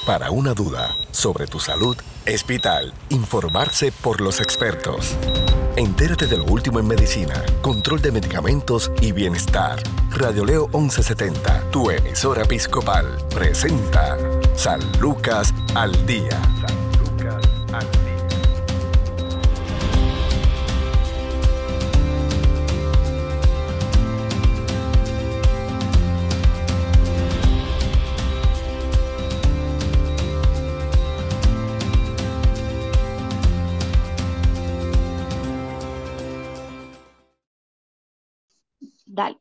Para una duda sobre tu salud, es vital informarse por los expertos. Entérate de lo último en medicina, control de medicamentos y bienestar. Radio Leo 1170, tu emisora episcopal, presenta San Lucas al Día. San Lucas al Día. Dale.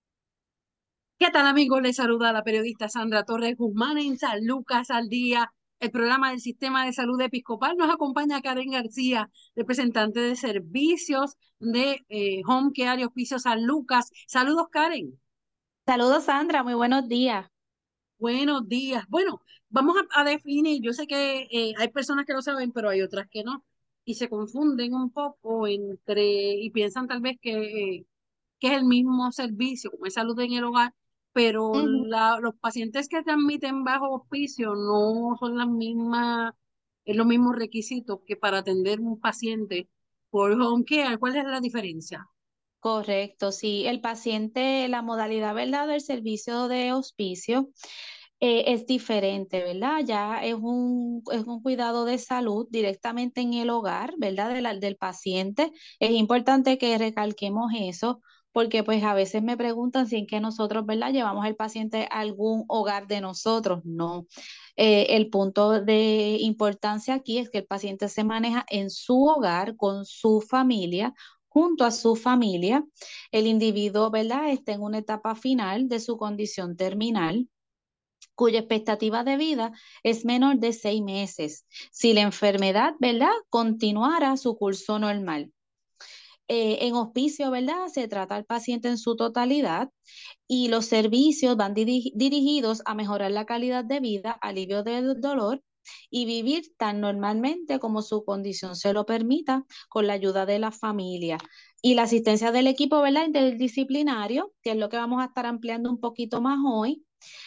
¿Qué tal, amigos? Les saluda la periodista Sandra Torres Guzmán en San Lucas al Día, el programa del Sistema de Salud Episcopal. Nos acompaña Karen García, representante de servicios de Home Care y Hospicio San Lucas. Saludos, Karen. Saludos, Sandra. Muy buenos días. Buenos días. Bueno, vamos a definir. Yo sé que hay personas que lo saben, pero hay otras que no. Y se confunden un poco y piensan tal vez que es el mismo servicio, como es salud en el hogar, pero los pacientes que transmiten bajo auspicio no son los mismos requisitos que para atender un paciente por home care. ¿Cuál es la diferencia? Correcto, sí. El paciente, la modalidad, ¿verdad?, del servicio de hospicio es diferente, ¿verdad? Ya es un cuidado de salud directamente en el hogar, ¿verdad?, del paciente. Es importante que recalquemos eso, porque pues a veces me preguntan si en que nosotros, ¿verdad?, llevamos el paciente a algún hogar de nosotros. No. El punto de importancia aquí es que el paciente se maneja en su hogar, con su familia, junto a su familia. El individuo, ¿verdad?, está en una etapa final de su condición terminal, cuya expectativa de vida es menor de 6 meses, si la enfermedad, ¿verdad?, continuara su curso normal. En hospicio, ¿verdad?, se trata al paciente en su totalidad y los servicios van dirigidos a mejorar la calidad de vida, alivio del dolor y vivir tan normalmente como su condición se lo permita, con la ayuda de la familia y la asistencia del equipo, ¿verdad?, interdisciplinario, que es lo que vamos a estar ampliando un poquito más hoy,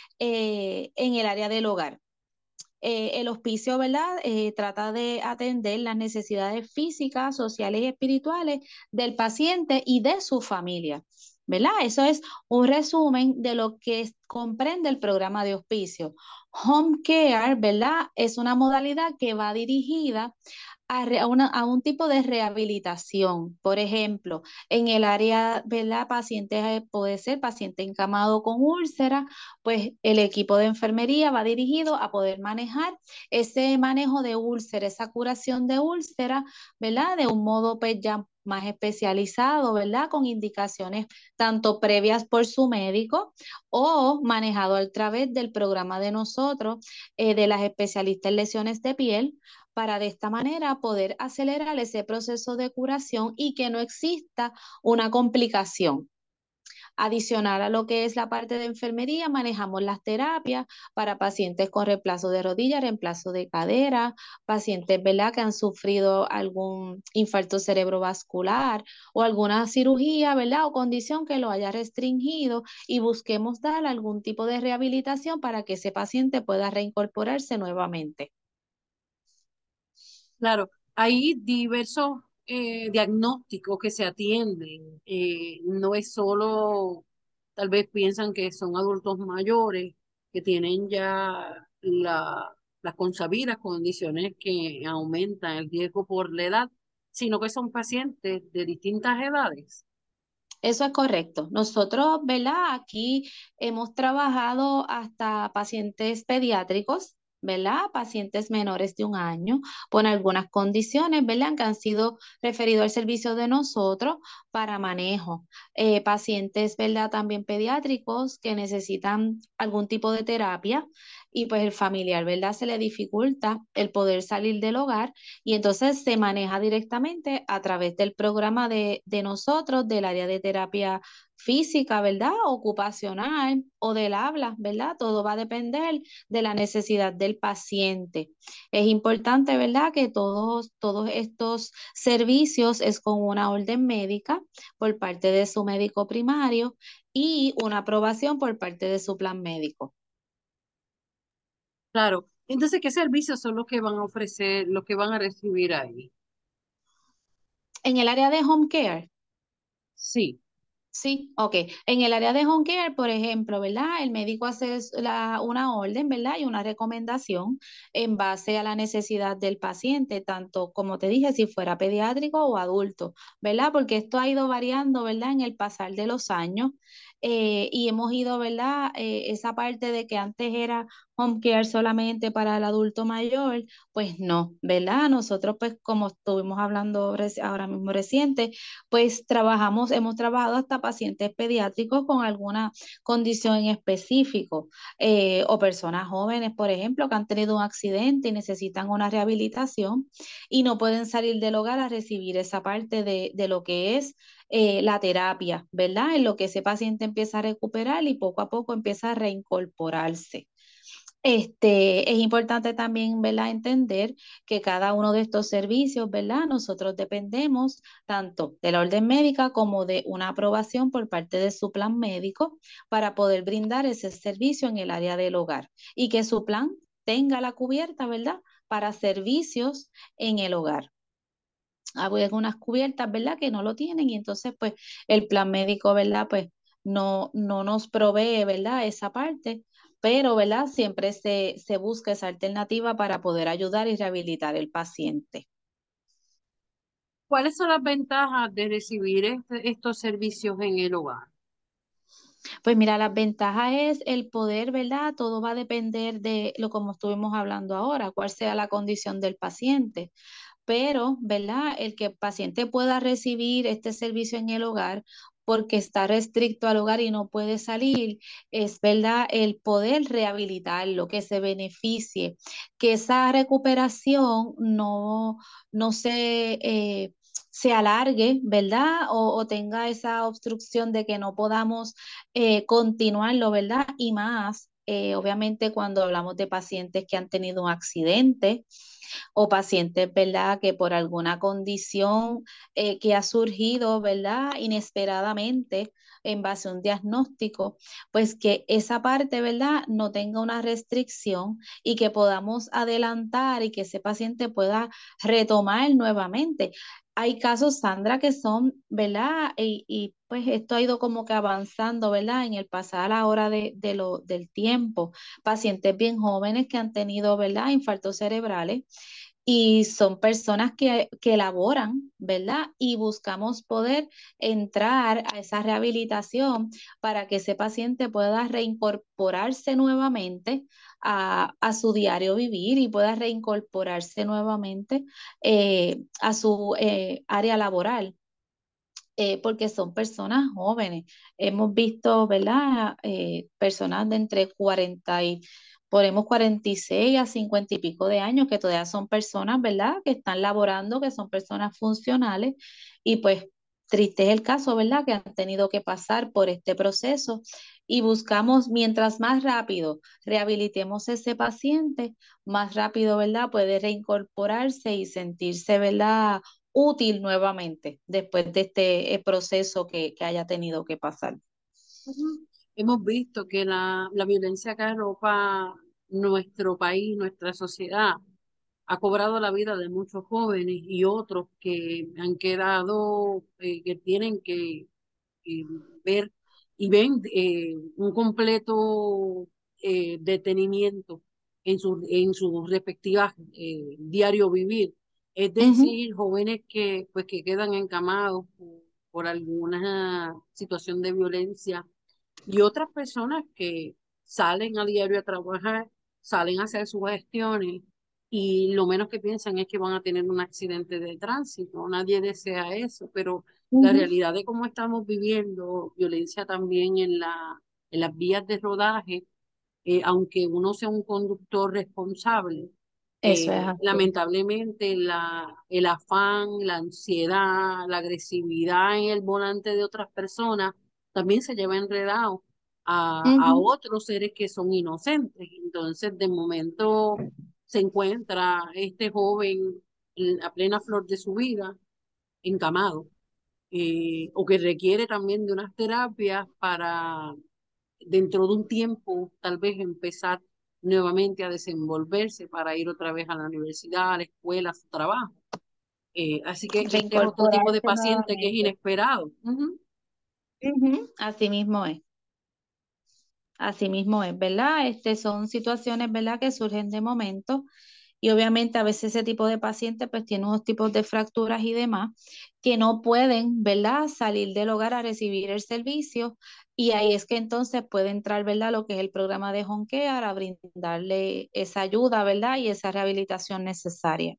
en el área del hogar. El hospicio, ¿verdad?, trata de atender las necesidades físicas, sociales y espirituales del paciente y de su familia, ¿verdad? Eso es un resumen de lo que comprende el programa de hospicio. Home care, ¿verdad?, es una modalidad que va dirigida a un tipo de rehabilitación. Por ejemplo, en el área, ¿verdad?, pacientes, puede ser paciente encamado con úlcera, pues el equipo de enfermería va dirigido a poder manejar ese manejo de úlcera, esa curación de úlcera, ¿verdad?, de un modo pues ya más especializado, ¿verdad?, con indicaciones tanto previas por su médico o manejado a través del programa de nosotros, de las especialistas en lesiones de piel, para de esta manera poder acelerar ese proceso de curación y que no exista una complicación. Adicional a lo que es la parte de enfermería, manejamos las terapias para pacientes con reemplazo de rodilla, reemplazo de cadera, pacientes, ¿verdad?, que han sufrido algún infarto cerebrovascular o alguna cirugía, ¿verdad?, o condición que lo haya restringido, y busquemos dar algún tipo de rehabilitación para que ese paciente pueda reincorporarse nuevamente. Claro, hay diversos diagnósticos que se atienden. No es solo, tal vez piensan que son adultos mayores que tienen ya las consabidas condiciones que aumentan el riesgo por la edad, sino que son pacientes de distintas edades. Eso es correcto. Nosotros, ¿verdad?, aquí hemos trabajado hasta pacientes pediátricos, ¿verdad?, pacientes menores de 1 año, con algunas condiciones, ¿verdad?, que han sido referidos al servicio de nosotros para manejo. Pacientes, ¿verdad?, también pediátricos que necesitan algún tipo de terapia y pues el familiar, ¿verdad?, se le dificulta el poder salir del hogar, y entonces se maneja directamente a través del programa de nosotros, del área de terapia física, ¿verdad?, ocupacional o del habla, ¿verdad? Todo va a depender de la necesidad del paciente. Es importante, ¿verdad?, que todos estos servicios es con una orden médica por parte de su médico primario y una aprobación por parte de su plan médico. Claro, Entonces, ¿qué servicios son los que van a ofrecer, los que van a recibir ahí? En el área de home care. Sí. Sí, ok. En el área de home care, por ejemplo, ¿verdad? El médico hace una orden, ¿verdad? Y una recomendación en base a la necesidad del paciente, tanto como te dije, si fuera pediátrico o adulto, ¿verdad? Porque esto ha ido variando, ¿verdad? En el pasar de los años y hemos ido, ¿verdad? Esa parte de que antes era home care solamente para el adulto mayor, pues no, ¿verdad? Nosotros, pues, como estuvimos hablando ahora mismo reciente, pues hemos trabajado hasta pacientes pediátricos con alguna condición en específico o personas jóvenes, por ejemplo, que han tenido un accidente y necesitan una rehabilitación y no pueden salir del hogar a recibir esa parte de lo que es la terapia, ¿verdad? En lo que ese paciente empieza a recuperar y poco a poco empieza a reincorporarse. Es importante también, ¿verdad?, entender que cada uno de estos servicios, ¿verdad? Nosotros dependemos tanto de la orden médica como de una aprobación por parte de su plan médico para poder brindar ese servicio en el área del hogar y que su plan tenga la cubierta, ¿verdad?, para servicios en el hogar. Hay algunas cubiertas, ¿verdad?, que no lo tienen y entonces, pues, el plan médico, ¿verdad?, pues, no nos provee, ¿verdad?, esa parte, pero, ¿verdad?, siempre se busca esa alternativa para poder ayudar y rehabilitar el paciente. ¿Cuáles son las ventajas de recibir estos servicios en el hogar? Pues mira, las ventajas es el poder, ¿verdad? Todo va a depender de lo como estuvimos hablando ahora, cuál sea la condición del paciente. Pero, ¿verdad? El que el paciente pueda recibir este servicio en el hogar porque está restricto al hogar y no puede salir, es, ¿verdad? El poder rehabilitarlo, que se beneficie, que esa recuperación no se alargue, ¿verdad? O tenga esa obstrucción de que no podamos continuarlo, ¿verdad? Y más, obviamente, cuando hablamos de pacientes que han tenido un accidente o pacientes, ¿verdad?, que por alguna condición que ha surgido, ¿verdad?, inesperadamente en base a un diagnóstico, pues que esa parte, ¿verdad?, no tenga una restricción y que podamos adelantar y que ese paciente pueda retomar nuevamente. Hay casos, Sandra, que son, ¿verdad? Pues esto ha ido como que avanzando, ¿verdad? En el pasar ahora del tiempo. Pacientes bien jóvenes que han tenido, ¿verdad? Infartos cerebrales y son personas que laboran, ¿verdad? Y buscamos poder entrar a esa rehabilitación para que ese paciente pueda reincorporarse nuevamente a su diario vivir y pueda reincorporarse nuevamente a su área laboral. Porque son personas jóvenes. Hemos visto, ¿verdad? Personas de entre 40 y, ponemos 46 a 50 y pico de años, que todavía son personas, ¿verdad? Que están laborando, que son personas funcionales y pues triste es el caso, ¿verdad? Que han tenido que pasar por este proceso y buscamos, mientras más rápido rehabilitemos ese paciente, más rápido, ¿verdad? Puede reincorporarse y sentirse, ¿verdad?, útil nuevamente después de este proceso que haya tenido que pasar. Ujú. Hemos visto que la violencia que arropa nuestro país, nuestra sociedad, ha cobrado la vida de muchos jóvenes y otros que han quedado, que tienen que eh, ver y ven un completo detenimiento en sus respectivas diario vivir. Es Ujú. decir, jóvenes que, pues, que quedan encamados por alguna situación de violencia y otras personas que salen a diario a trabajar, salen a hacer sus gestiones y lo menos que piensan es que van a tener un accidente de tránsito. Nadie desea eso, pero la Ujú. realidad de cómo estamos viviendo, violencia también en las vías de rodaje, aunque uno sea un conductor responsable, Eso es así. lamentablemente el afán, la ansiedad, la agresividad en el volante de otras personas también se lleva enredado a Ujú. otros seres que son inocentes. Entonces, de momento se encuentra este joven a plena flor de su vida, encamado, o que requiere también de unas terapias para dentro de un tiempo tal vez empezar nuevamente a desenvolverse para ir otra vez a la universidad, a la escuela, a su trabajo. Así que este es otro tipo de Reincorporarse paciente que es nuevamente. inesperado. Ujú. Ujú, así mismo es. Así mismo es, ¿verdad? Son situaciones, ¿verdad?, que surgen de momento y obviamente a veces ese tipo de paciente pues tiene unos tipos de fracturas y demás que no pueden, ¿verdad?, salir del hogar a recibir el servicio y ahí es que entonces puede entrar, ¿verdad?, lo que es el programa de Home Care a brindarle esa ayuda, ¿verdad?, y esa rehabilitación necesaria.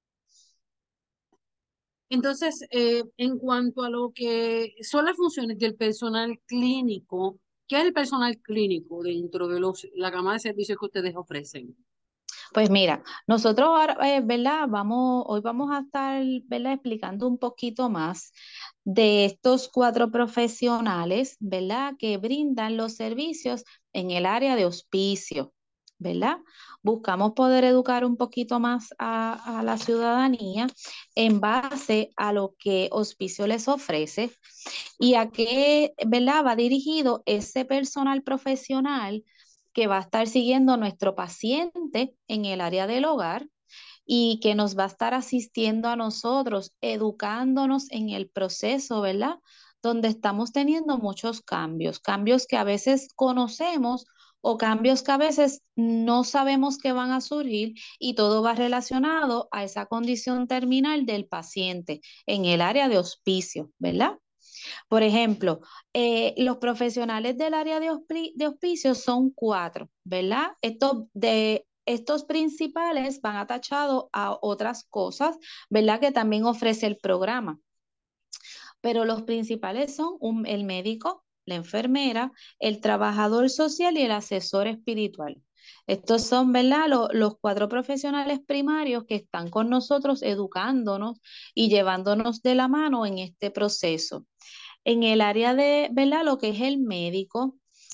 Entonces, en cuanto a lo que son las funciones del personal clínico, ¿qué es el personal clínico dentro de la gama de servicios que ustedes ofrecen? Pues mira, nosotros ahora, ¿verdad? Hoy vamos a estar, ¿verdad?, explicando un poquito más de estos cuatro profesionales, ¿verdad?, que brindan los servicios en el área de hospicio, ¿verdad? Buscamos poder educar un poquito más a la ciudadanía en base a lo que hospicio les ofrece y a qué, ¿verdad?, va dirigido ese personal profesional que va a estar siguiendo a nuestro paciente en el área del hogar y que nos va a estar asistiendo a nosotros, educándonos en el proceso, ¿verdad? Donde estamos teniendo muchos cambios, cambios que a veces conocemos o cambios que a veces no sabemos que van a surgir y todo va relacionado a esa condición terminal del paciente en el área de hospicio, ¿verdad? Por ejemplo, los profesionales del área de hospicio son cuatro, ¿verdad? Estos principales van atachados a otras cosas, ¿verdad? Que también ofrece el programa. Pero los principales son el médico, la enfermera, el trabajador social y el asesor espiritual. Estos son, ¿verdad?, los cuatro profesionales primarios que están con nosotros educándonos y llevándonos de la mano en este proceso. En el área de, ¿verdad?, lo que es el médico,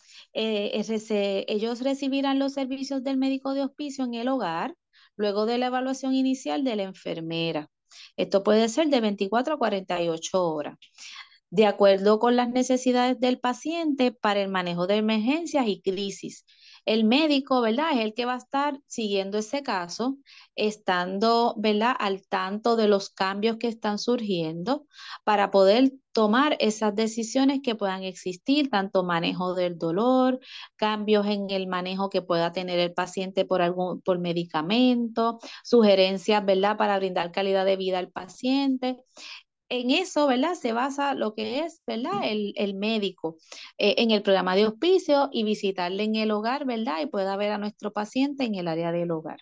ellos recibirán los servicios del médico de hospicio en el hogar, luego de la evaluación inicial de la enfermera. Esto puede ser de 24 a 48 horas de acuerdo con las necesidades del paciente para el manejo de emergencias y crisis. El médico, ¿verdad?, es el que va a estar siguiendo ese caso, estando, ¿verdad?, al tanto de los cambios que están surgiendo para poder tomar esas decisiones que puedan existir, tanto manejo del dolor, cambios en el manejo que pueda tener el paciente por medicamento, sugerencias, ¿verdad?, para brindar calidad de vida al paciente. En eso, ¿verdad?, se basa lo que es, ¿verdad?, el médico en el programa de hospicio y visitarle en el hogar, ¿verdad?, y pueda ver a nuestro paciente en el área del hogar.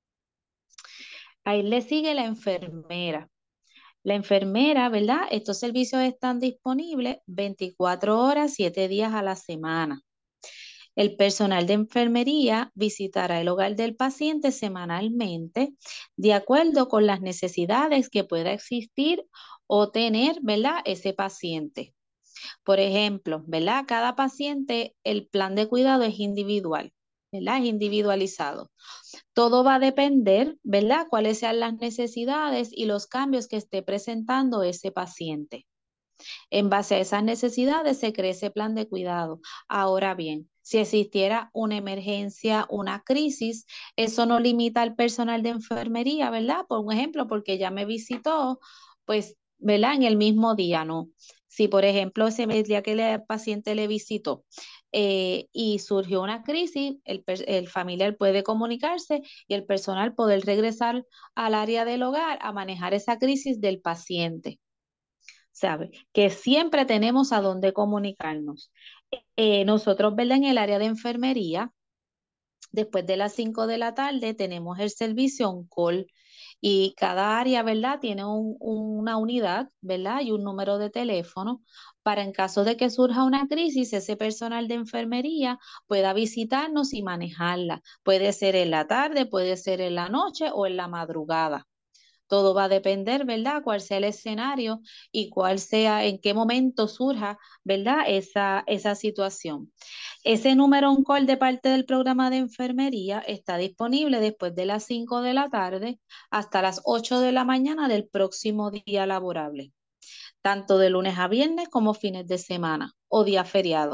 Ahí le sigue la enfermera. La enfermera, ¿verdad? Estos servicios están disponibles 24 horas, 7 días a la semana. El personal de enfermería visitará el hogar del paciente semanalmente de acuerdo con las necesidades que pueda existir o tener, ¿verdad?, ese paciente. Por ejemplo, ¿verdad? Cada paciente, el plan de cuidado es individual, ¿verdad? Es individualizado. Todo va a depender, ¿verdad?, cuáles sean las necesidades y los cambios que esté presentando ese paciente. En base a esas necesidades se crea ese plan de cuidado. Ahora bien, si existiera una emergencia, una crisis, eso no limita al personal de enfermería, ¿verdad? Por un ejemplo, porque ya me visitó, pues, ¿verdad? En el mismo día, ¿no? Si, por ejemplo, el día que el paciente le visitó y surgió una crisis, el familiar puede comunicarse y el personal poder regresar al área del hogar a manejar esa crisis del paciente. ¿Sabe? Que siempre tenemos a dónde comunicarnos. Nosotros, ¿verdad?, en el área de enfermería, después de las 5 de la tarde tenemos el servicio on-call y cada área, ¿verdad?, tiene una unidad, ¿verdad?, y un número de teléfono para en caso de que surja una crisis, ese personal de enfermería pueda visitarnos y manejarla. Puede ser en la tarde, puede ser en la noche o en la madrugada. Todo va a depender, ¿verdad?, cuál sea el escenario y cuál sea, en qué momento surja, ¿verdad?, esa situación. Ese número on call de parte del programa de enfermería está disponible después de las 5 de la tarde hasta las 8 de la mañana del próximo día laborable, tanto de lunes a viernes como fines de semana o día feriado.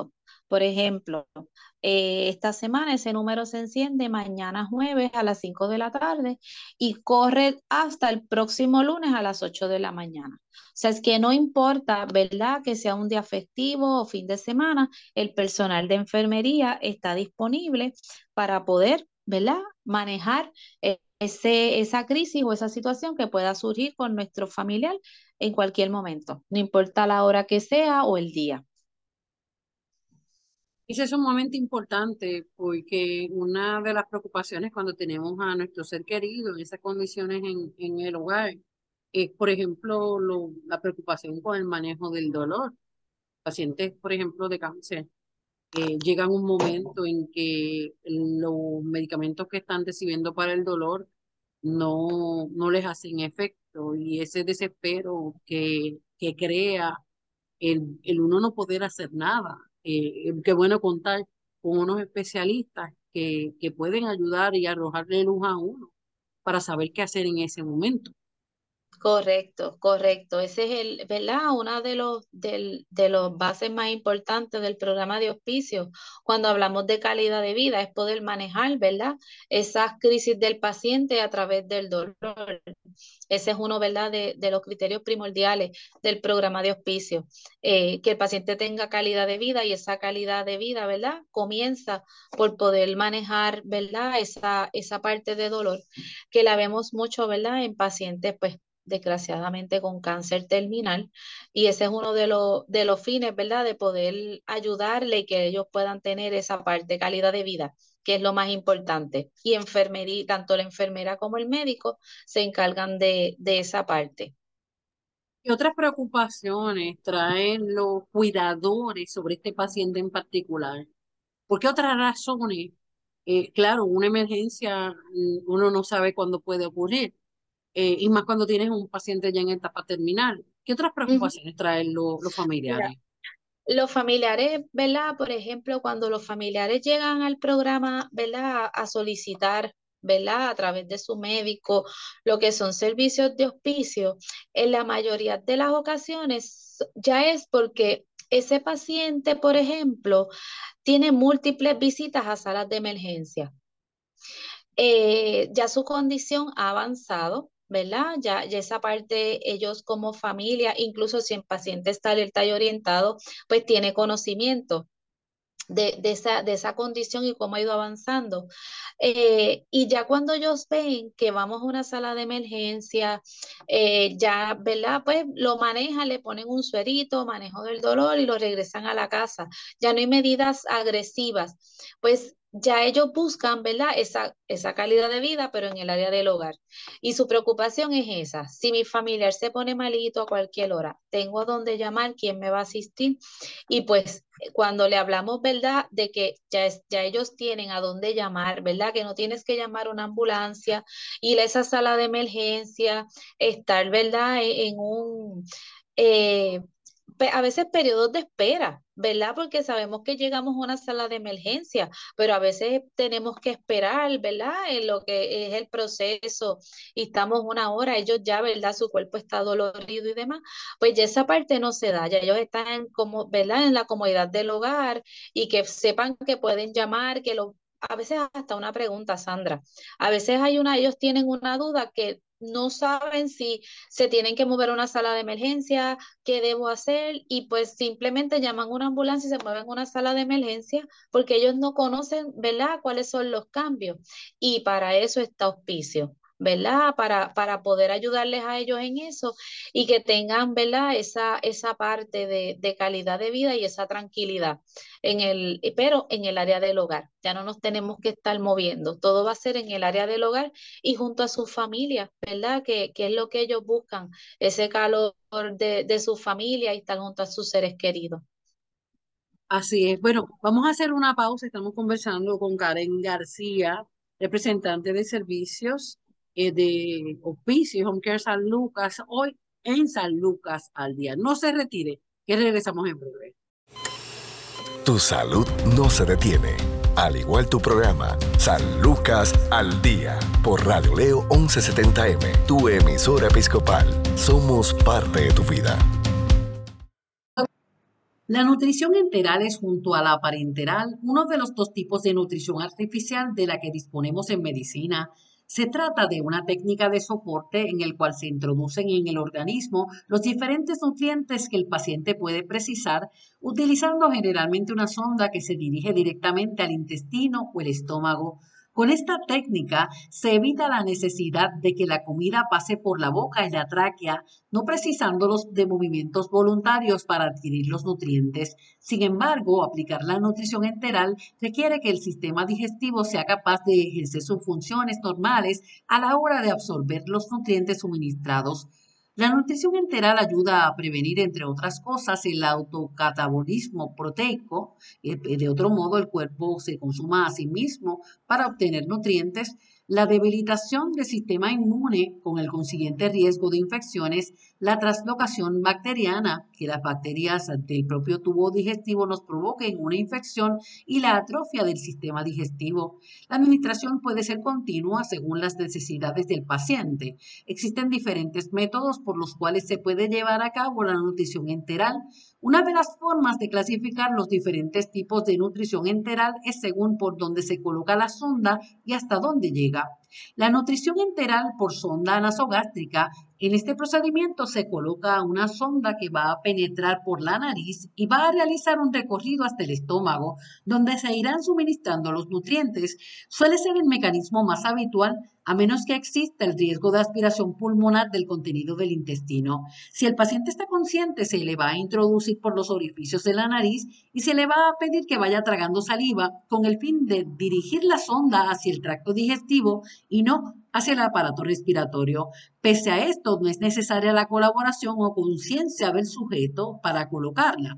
Por ejemplo, esta semana ese número se enciende mañana jueves a las 5 de la tarde y corre hasta el próximo lunes a las 8 de la mañana. O sea, es que no importa, ¿verdad? Que sea un día festivo o fin de semana, el personal de enfermería está disponible para poder, ¿verdad? Manejar esa crisis o esa situación que pueda surgir con nuestro familiar en cualquier momento, no importa la hora que sea o el día. Ese es sumamente importante porque una de las preocupaciones cuando tenemos a nuestro ser querido en esas condiciones en el hogar es, por ejemplo, la preocupación con el manejo del dolor. Pacientes, por ejemplo, de cáncer, llegan un momento en que los medicamentos que están recibiendo para el dolor no les hacen efecto y ese desespero que crea el uno no poder hacer nada. Qué bueno contar con unos especialistas que pueden ayudar y arrojarle luz a uno para saber qué hacer en ese momento. Correcto, correcto. Ese es ¿verdad? Uno de los bases más importantes del programa de hospicio cuando hablamos de calidad de vida, es poder manejar, ¿verdad? Esas crisis del paciente a través del dolor. Ese es uno, ¿verdad? De los criterios primordiales del programa de hospicio, que el paciente tenga calidad de vida y esa calidad de vida, ¿verdad? Comienza por poder manejar, ¿verdad? Esa parte de dolor que la vemos mucho, ¿verdad? En pacientes, pues, desgraciadamente con cáncer terminal, y ese es uno de los fines, ¿verdad? De poder ayudarle y que ellos puedan tener esa parte, calidad de vida, que es lo más importante. Y enfermería, tanto la enfermera como el médico se encargan de esa parte. ¿Qué otras preocupaciones traen los cuidadores sobre este paciente en particular? ¿Por qué otras razones? Claro, una emergencia uno no sabe cuándo puede ocurrir, y más cuando tienes un paciente ya en etapa terminal. ¿Qué otras Ujú. preocupaciones traen los Mira, familiares? los familiares, ¿verdad? Por ejemplo, cuando los familiares llegan al programa, ¿verdad? A solicitar, ¿verdad? A través de su médico, lo que son servicios de hospicio, en la mayoría de las ocasiones ya es porque ese paciente, por ejemplo, tiene múltiples visitas a salas de emergencia. Ya su condición ha avanzado, ¿verdad? Ya esa parte, ellos como familia, incluso si el paciente está alerta y orientado, pues tiene conocimiento de esa condición y cómo ha ido avanzando. Y ya cuando ellos ven que vamos a una sala de emergencia, ya, ¿verdad? Pues lo manejan, le ponen un suerito, manejo del dolor y lo regresan a la casa. Ya no hay medidas agresivas, pues ya ellos buscan, ¿verdad? Esa calidad de vida, pero en el área del hogar. Y su preocupación es esa. Si mi familiar se pone malito a cualquier hora, tengo a dónde llamar, quién me va a asistir. Y pues cuando le hablamos, ¿verdad? De que ya ellos tienen a dónde llamar, ¿verdad? Que no tienes que llamar a una ambulancia, ir a esa sala de emergencia, estar, ¿verdad? En un, eh, a veces periodos de espera, ¿verdad? Porque sabemos que llegamos a una sala de emergencia, pero a veces tenemos que esperar, ¿verdad? En lo que es el proceso y estamos una hora, ellos ya, ¿verdad? Su cuerpo está dolorido y demás, pues ya esa parte no se da, ya ellos están como, ¿verdad? En la comodidad del hogar y que sepan que pueden llamar, a veces hasta una pregunta, Sandra. A veces ellos tienen una duda que no saben si se tienen que mover a una sala de emergencia, qué debo hacer, y pues simplemente llaman a una ambulancia y se mueven a una sala de emergencia porque ellos no conocen, ¿verdad?, cuáles son los cambios. Y para eso está Hospicio, ¿verdad? Para poder ayudarles a ellos en eso y que tengan, ¿verdad?, esa parte de calidad de vida y esa tranquilidad pero en el área del hogar. Ya no nos tenemos que estar moviendo, todo va a ser en el área del hogar y junto a sus familias, ¿verdad? Que es lo que ellos buscan, ese calor de su familia y estar junto a sus seres queridos. Así es. Bueno, vamos a hacer una pausa. Estamos conversando con Karen García, representante de servicios de Hospicio Home Care San Lucas, hoy en San Lucas al día. No se retire, que regresamos en breve. Tu salud no se detiene. Al igual tu programa, San Lucas al Día, por Radio Leo 1170M, tu emisora episcopal. Somos parte de tu vida. La nutrición enteral es, junto a la parenteral, uno de los dos tipos de nutrición artificial de la que disponemos en medicina. Se trata de una técnica de soporte en el cual se introducen en el organismo los diferentes nutrientes que el paciente puede precisar, utilizando generalmente una sonda que se dirige directamente al intestino o el estómago. Con esta técnica se evita la necesidad de que la comida pase por la boca y la tráquea, no precisándolos de movimientos voluntarios para adquirir los nutrientes. Sin embargo, aplicar la nutrición enteral requiere que el sistema digestivo sea capaz de ejercer sus funciones normales a la hora de absorber los nutrientes suministrados. La nutrición enteral ayuda a prevenir, entre otras cosas, el autocatabolismo proteico. De otro modo, el cuerpo se consuma a sí mismo para obtener nutrientes, la debilitación del sistema inmune con el consiguiente riesgo de infecciones, la translocación bacteriana, que las bacterias del propio tubo digestivo nos provoquen una infección, y la atrofia del sistema digestivo. La administración puede ser continua según las necesidades del paciente. Existen diferentes métodos por los cuales se puede llevar a cabo la nutrición enteral. Una de las formas de clasificar los diferentes tipos de nutrición enteral es según por dónde se coloca la sonda y hasta dónde llega. La nutrición enteral por sonda nasogástrica. En este procedimiento se coloca una sonda que va a penetrar por la nariz y va a realizar un recorrido hasta el estómago, donde se irán suministrando los nutrientes. Suele ser el mecanismo más habitual, a menos que exista el riesgo de aspiración pulmonar del contenido del intestino. Si el paciente está consciente, se le va a introducir por los orificios de la nariz y se le va a pedir que vaya tragando saliva con el fin de dirigir la sonda hacia el tracto digestivo y no hacia el aparato respiratorio. Pese a esto, no es necesaria la colaboración o conciencia del sujeto para colocarla.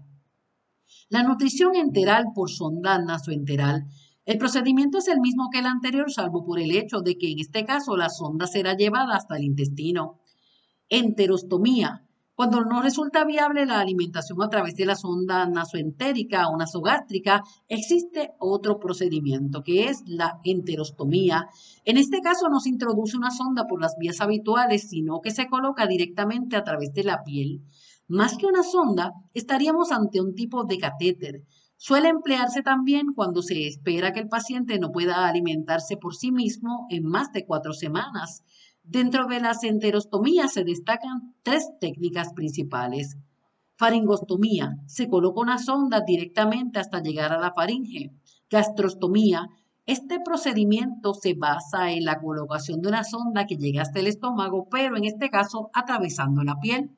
La nutrición enteral por sonda nasoenteral. El procedimiento es el mismo que el anterior, salvo por el hecho de que en este caso la sonda será llevada hasta el intestino. Enterostomía. Cuando no resulta viable la alimentación a través de la sonda nasoentérica o nasogástrica, existe otro procedimiento que es la enterostomía. En este caso no se introduce una sonda por las vías habituales, sino que se coloca directamente a través de la piel. Más que una sonda, estaríamos ante un tipo de catéter. Suele emplearse también cuando se espera que el paciente no pueda alimentarse por sí mismo en más de 4 semanas. Dentro de las enterostomías se destacan 3 técnicas principales. Faringostomía. Se coloca una sonda directamente hasta llegar a la faringe. Gastrostomía. Este procedimiento se basa en la colocación de una sonda que llega hasta el estómago, pero en este caso atravesando la piel.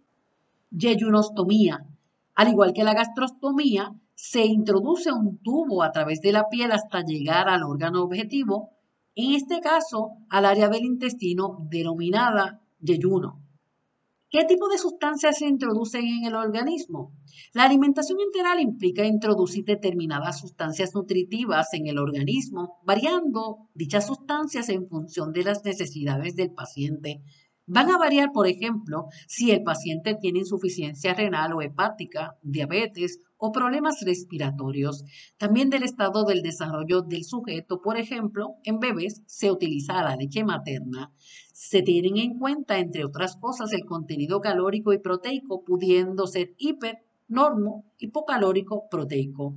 Yeyunostomía. Al igual que la gastrostomía, se introduce un tubo a través de la piel hasta llegar al órgano objetivo, en este caso al área del intestino denominada yeyuno. ¿Qué tipo de sustancias se introducen en el organismo? La alimentación enteral implica introducir determinadas sustancias nutritivas en el organismo, variando dichas sustancias en función de las necesidades del paciente. Van a variar, por ejemplo, si el paciente tiene insuficiencia renal o hepática, diabetes o problemas respiratorios. También del estado del desarrollo del sujeto, por ejemplo, en bebés se utiliza la leche materna. Se tienen en cuenta, entre otras cosas, el contenido calórico y proteico, pudiendo ser hiper, normo, hipocalórico, proteico.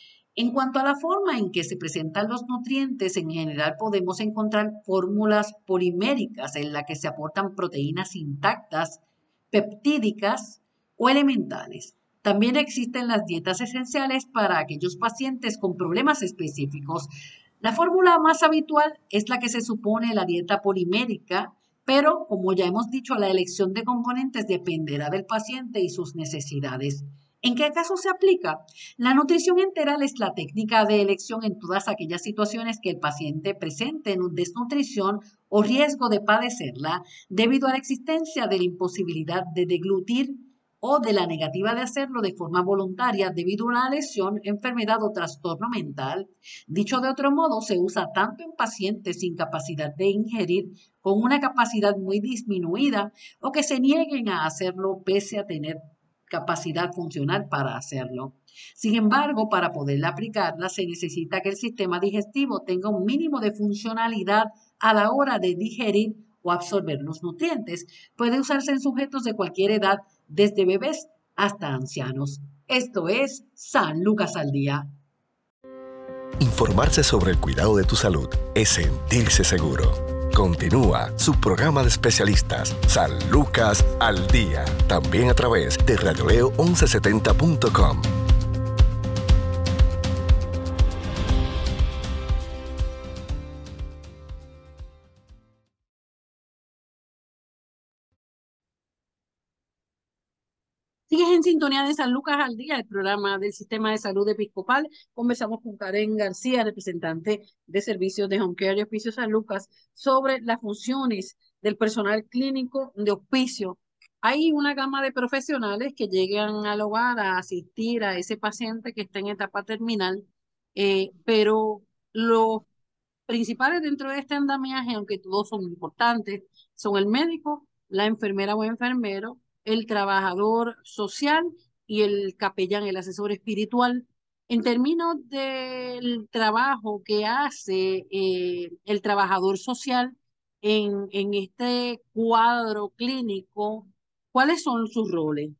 En cuanto a la forma en que se presentan los nutrientes, en general podemos encontrar fórmulas poliméricas en las que se aportan proteínas intactas, peptídicas o elementales. También existen las dietas esenciales para aquellos pacientes con problemas específicos. La fórmula más habitual es la que se supone la dieta polimérica, pero como ya hemos dicho, la elección de componentes dependerá del paciente y sus necesidades. ¿En qué caso se aplica? La nutrición enteral es la técnica de elección en todas aquellas situaciones que el paciente presente en desnutrición o riesgo de padecerla debido a la existencia de la imposibilidad de deglutir o de la negativa de hacerlo de forma voluntaria debido a una lesión, enfermedad o trastorno mental. Dicho de otro modo, se usa tanto en pacientes sin capacidad de ingerir, con una capacidad muy disminuida o que se nieguen a hacerlo pese a tener capacidad funcional para hacerlo. Sin embargo, para poder aplicarla se necesita que el sistema digestivo tenga un mínimo de funcionalidad a la hora de digerir o absorber los nutrientes. Puede usarse en sujetos de cualquier edad, desde bebés hasta ancianos. Esto es San Lucas al Día. Informarse sobre el cuidado de tu salud es sentirse seguro. Continúa su programa de especialistas, San Lucas al Día, también a través de radioleo1170.com. Sigues en sintonía de San Lucas al Día, el programa del Sistema de Salud Episcopal. Conversamos con Karen García, representante de servicios de Home Care y Hospicio San Lucas, sobre las funciones del personal clínico de hospicio. Hay una gama de profesionales que llegan al hogar a asistir a ese paciente que está en etapa terminal, pero los principales dentro de este andamiaje, aunque todos son importantes, son el médico, la enfermera o enfermero, el trabajador social y el capellán, el asesor espiritual. En términos del trabajo que hace el trabajador social en este cuadro clínico, ¿cuáles son sus roles?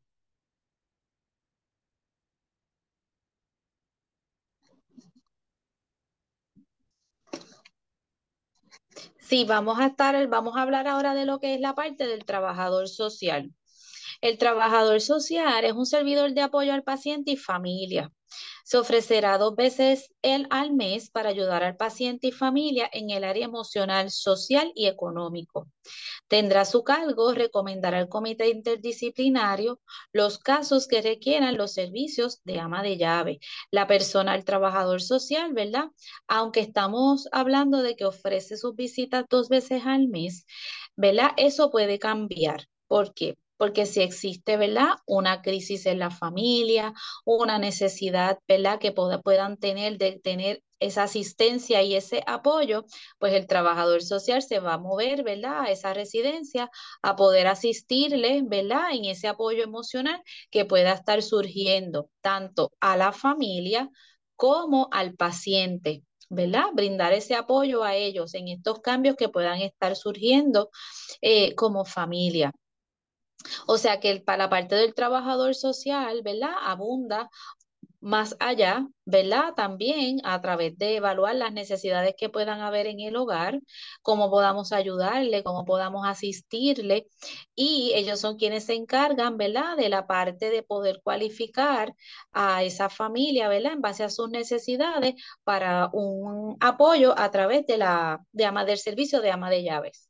Sí, vamos a hablar ahora de lo que es la parte del trabajador social. El trabajador social es un servidor de apoyo al paciente y familia. Se ofrecerá 2 veces al mes para ayudar al paciente y familia en el área emocional, social y económico. Tendrá a su cargo recomendar al comité interdisciplinario los casos que requieran los servicios de ama de llave. La persona, el trabajador social, ¿verdad? Aunque estamos hablando de que ofrece sus visitas 2 veces al mes, ¿verdad? Eso puede cambiar. ¿Por qué? Porque si existe, ¿verdad? Una crisis en la familia, una necesidad, ¿verdad? Que puedan tener de tener esa asistencia y ese apoyo, pues el trabajador social se va a mover, ¿verdad? A esa residencia a poder asistirle, ¿verdad? En ese apoyo emocional que pueda estar surgiendo tanto a la familia como al paciente. ¿Verdad? Brindar ese apoyo a ellos en estos cambios que puedan estar surgiendo como familia. O sea que para la parte del trabajador social, ¿verdad? Abunda más allá, ¿verdad? También a través de evaluar las necesidades que puedan haber en el hogar, cómo podamos ayudarle, cómo podamos asistirle. Y ellos son quienes se encargan, ¿verdad? De la parte de poder cualificar a esa familia, ¿verdad? En base a sus necesidades para un apoyo a través del servicio de ama de llaves.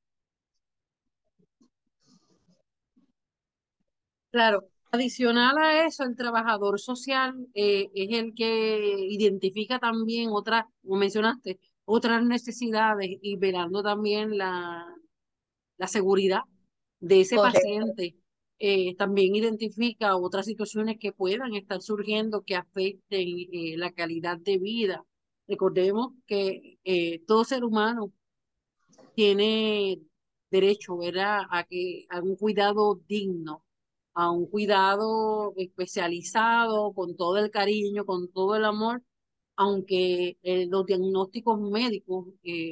Claro, adicional a eso, el trabajador social es el que identifica también otras, como mencionaste, otras necesidades y velando también la seguridad de ese Correcto. paciente. También identifica otras situaciones que puedan estar surgiendo que afecten la calidad de vida. Recordemos que todo ser humano tiene derecho, ¿verdad?, a un cuidado digno, a un cuidado especializado, con todo el cariño, con todo el amor, aunque los diagnósticos médicos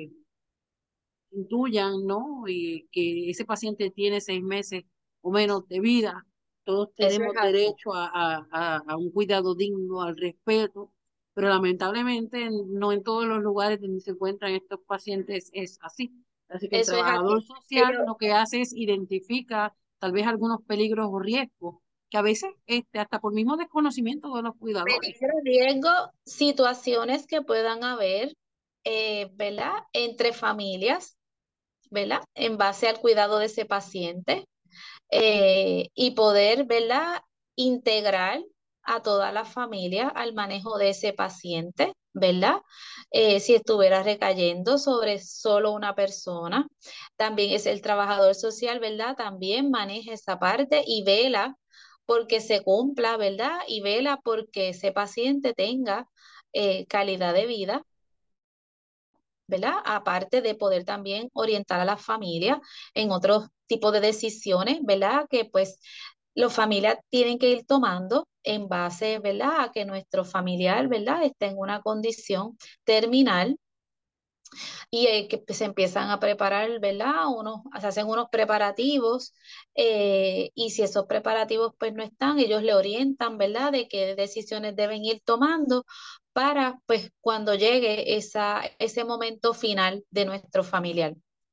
intuyan, ¿no? Y que ese paciente tiene 6 meses o menos de vida. Todos Eso es tenemos así. derecho a un cuidado digno, al respeto, pero lamentablemente no en todos los lugares donde se encuentran estos pacientes es así. Así que el Eso es trabajador así. social lo que hace es identifica tal vez algunos peligros o riesgos que a veces hasta por mismo desconocimiento de los cuidadores. Peligro, riesgo, situaciones que puedan haber, ¿verdad? Entre familias, ¿verdad? En base al cuidado de ese paciente y poder, ¿verdad? Integrar a toda la familia al manejo de ese paciente, ¿verdad? Si estuviera recayendo sobre solo una persona, también es el trabajador social, ¿verdad? También maneja esa parte y vela porque se cumpla, ¿verdad? Y vela porque ese paciente tenga calidad de vida, ¿verdad? Aparte de poder también orientar a la familia en otros tipos de decisiones, ¿verdad? Que pues los familias tienen que ir tomando en base, ¿verdad? A que nuestro familiar, ¿verdad? Está en una condición terminal y que pues, se empiezan a preparar, ¿verdad? Se hacen unos preparativos y si esos preparativos pues no están, ellos le orientan, ¿verdad? De qué decisiones deben ir tomando para pues cuando llegue ese momento final de nuestro familiar.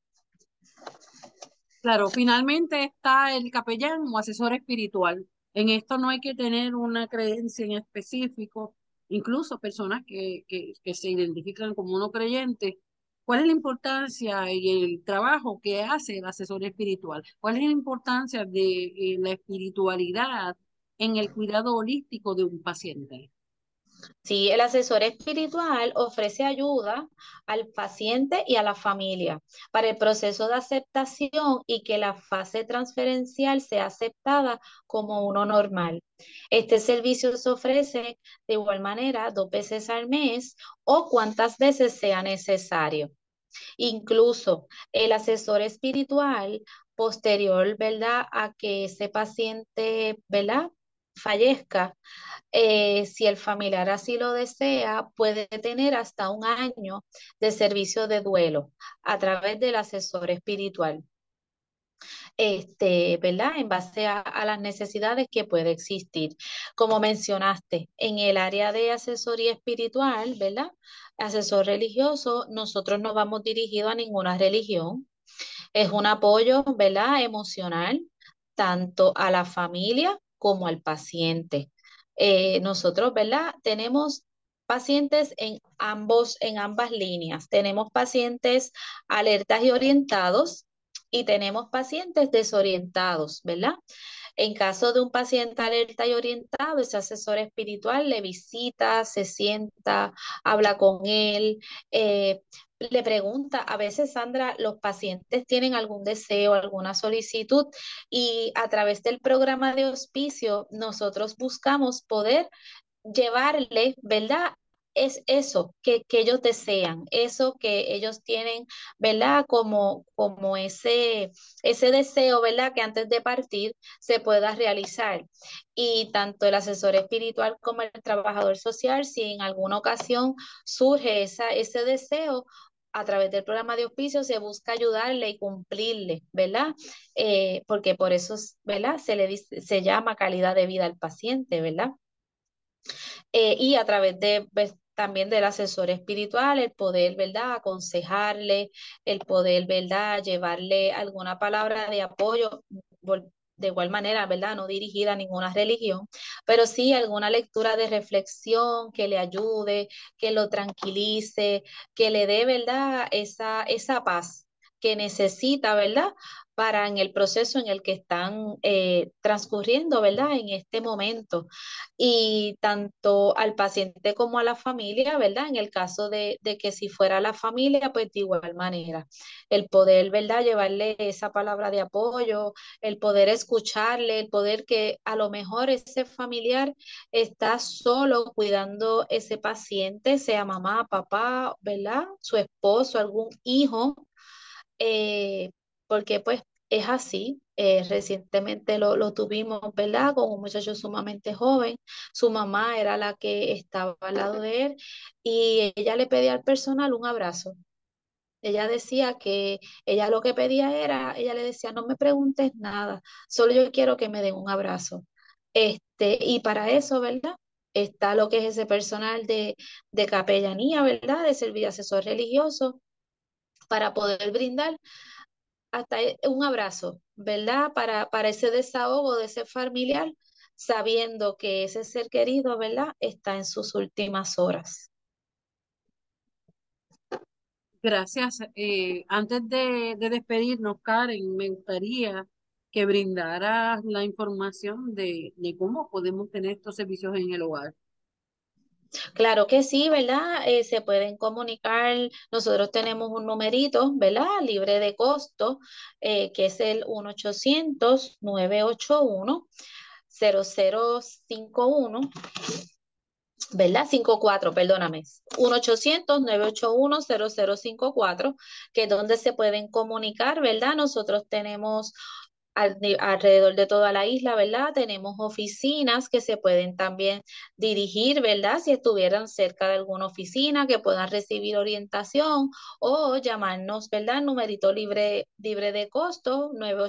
Claro, finalmente está el capellán o asesor espiritual. En esto no hay que tener una creencia en específico, incluso personas que se identifican como no creyentes. ¿Cuál es la importancia y el trabajo que hace el asesor espiritual? ¿Cuál es la importancia de la espiritualidad en el cuidado holístico de un paciente? Sí, el asesor espiritual ofrece ayuda al paciente y a la familia para el proceso de aceptación y que la fase transferencial sea aceptada como uno normal. Este servicio se ofrece de igual manera 2 veces al mes o cuantas veces sea necesario. Incluso el asesor espiritual posterior, ¿verdad? A que ese paciente, ¿verdad? Fallezca, si el familiar así lo desea, puede tener hasta 1 año de servicio de duelo a través del asesor espiritual, ¿verdad? En base a las necesidades que puede existir. Como mencionaste, en el área de asesoría espiritual, ¿verdad? Asesor religioso, nosotros no vamos dirigidos a ninguna religión. Es un apoyo, ¿verdad? Emocional, tanto a la familia como al paciente. Nosotros, ¿verdad? Tenemos pacientes en ambas líneas. Tenemos pacientes alertas y orientados y tenemos pacientes desorientados, ¿verdad? En caso de un paciente alerta y orientado, ese asesor espiritual le visita, se sienta, habla con él, le pregunta. A veces, Sandra, los pacientes tienen algún deseo, alguna solicitud y a través del programa de hospicio nosotros buscamos poder llevarle, ¿verdad? Es eso que ellos desean, eso que ellos tienen, ¿verdad? Como ese deseo, ¿verdad? Que antes de partir se pueda realizar. Y tanto el asesor espiritual como el trabajador social, si en alguna ocasión surge ese deseo, a través del programa de auspicio se busca ayudarle y cumplirle, ¿verdad? Porque por eso, ¿verdad? Se llama calidad de vida al paciente, ¿verdad? Y a través de pues, también del asesor espiritual, el poder, ¿verdad?, aconsejarle, el poder, ¿verdad?, llevarle alguna palabra de apoyo, de igual manera, ¿verdad?, no dirigida a ninguna religión, pero sí alguna lectura de reflexión que le ayude, que lo tranquilice, que le dé, ¿verdad?, esa paz que necesita, ¿verdad? Para en el proceso en el que están transcurriendo, ¿verdad? En este momento y tanto al paciente como a la familia, ¿verdad? En el caso de que si fuera la familia, pues de igual manera, el poder, ¿verdad? Llevarle esa palabra de apoyo, el poder escucharle, el poder que a lo mejor ese familiar está solo cuidando ese paciente, sea mamá, papá, ¿verdad? Su esposo, algún hijo, eh, porque pues es así. Recientemente lo tuvimos, ¿verdad? Con un muchacho sumamente joven. Su mamá era la que estaba al lado de él y ella le pedía al personal un abrazo. Ella decía que ella lo que pedía era, ella le decía, no me preguntes nada, solo yo quiero que me den un abrazo. Y para eso, ¿verdad? Está lo que es ese personal de capellanía, ¿verdad? De servicio asesor religioso para poder brindar hasta un abrazo, ¿verdad? Para ese desahogo de ese familiar, sabiendo que ese ser querido, ¿verdad? Está en sus últimas horas. Gracias. Antes de despedirnos, Karen, me gustaría que brindaras la información de cómo podemos tener estos servicios en el hogar. Claro que sí, ¿verdad? Se pueden comunicar, nosotros tenemos un numerito, ¿verdad? Libre de costo, que es el 1-800-981-0051, ¿verdad? 54, perdóname. 1-800-981-0054, que es donde se pueden comunicar, ¿verdad? Nosotros tenemos alrededor de toda la isla, ¿verdad? Tenemos oficinas que se pueden también dirigir, ¿verdad? Si estuvieran cerca de alguna oficina, que puedan recibir orientación o llamarnos, ¿verdad? Numerito libre de costo,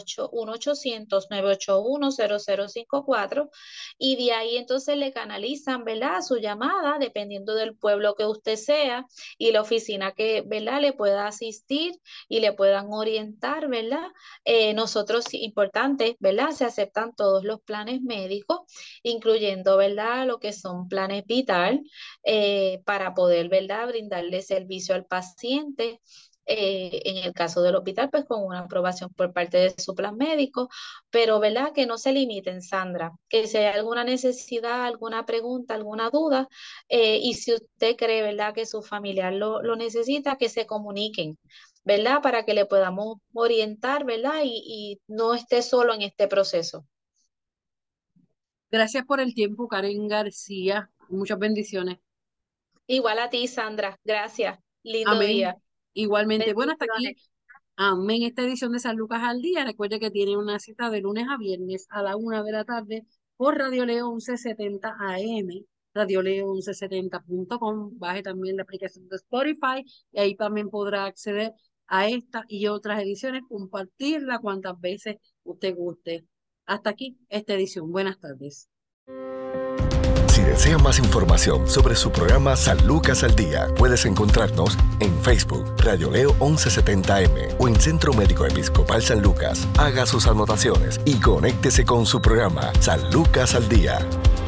1-800-981-0054, y de ahí entonces le canalizan, ¿verdad? Su llamada, dependiendo del pueblo que usted sea y la oficina que, ¿verdad? Le pueda asistir y le puedan orientar, ¿verdad? Nosotros, importante, ¿verdad? Se aceptan todos los planes médicos, incluyendo, ¿verdad? Lo que son planes vital, para poder, ¿verdad? Brindarle servicio al paciente. En el caso del hospital, pues con una aprobación por parte de su plan médico, pero ¿verdad? Que no se limiten, Sandra, que si hay alguna necesidad, alguna pregunta, alguna duda, y si usted cree, ¿verdad? Que su familiar lo necesita, que se comuniquen, ¿verdad? Para que le podamos orientar, ¿verdad? Y no esté solo en este proceso. Gracias por el tiempo, Karen García. Muchas bendiciones. Igual a ti, Sandra. Gracias. Lindo día. Amén. Igualmente. Bueno, hasta aquí. Bendiciones. Amén. Esta edición de San Lucas al Día. Recuerde que tiene una cita de lunes a viernes a la 1 de la tarde por Radio Leo 1170 AM, radioleo1170.com. Baje también la aplicación de Spotify y ahí también podrá acceder a esta y otras ediciones, compartirla cuantas veces usted guste. Hasta aquí esta edición. Buenas tardes. Si desea más información sobre su programa San Lucas al Día, puedes encontrarnos en Facebook, Radio Leo 1170M o en Centro Médico Episcopal San Lucas. Haga sus anotaciones y conéctese con su programa San Lucas al Día.